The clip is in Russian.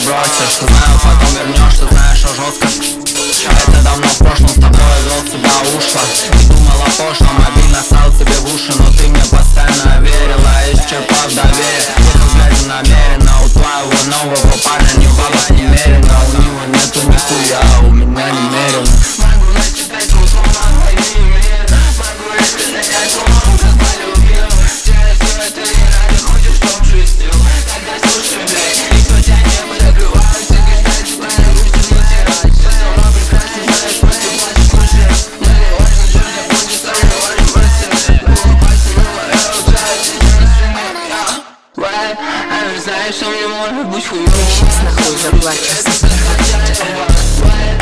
бросишь. Знаю, потом вернешься, знаешь, что жестко. Это давно в прошлом, с тобой вел себя ушло. И думала пошло, мобильно стал тебе в уши. Но ты мне постоянно верила, исчерпав доверие. Только взгляде намеренно, у твоего нового парня не в бабах немерено. У него нету нихуя, а у меня немерено. Могу найти пять условно, пойми мир. Могу рассказать о том, как полюбил. Делай все это не ради, хочешь, чтоб шестил. Тогда слушай, блядь, никто тебя не подогревает. Всякий ждать, тебя не будешь натирать. Все равно прекрасно знаешь, что ты плачешь, слушай. Мне не важно, что тебя будет, сам не важен, бросил. Было пальцем, но я ручаюсь, сейчас я. Знаешь, что мне может быть хуёво. Сейчас нахуй заплачешь.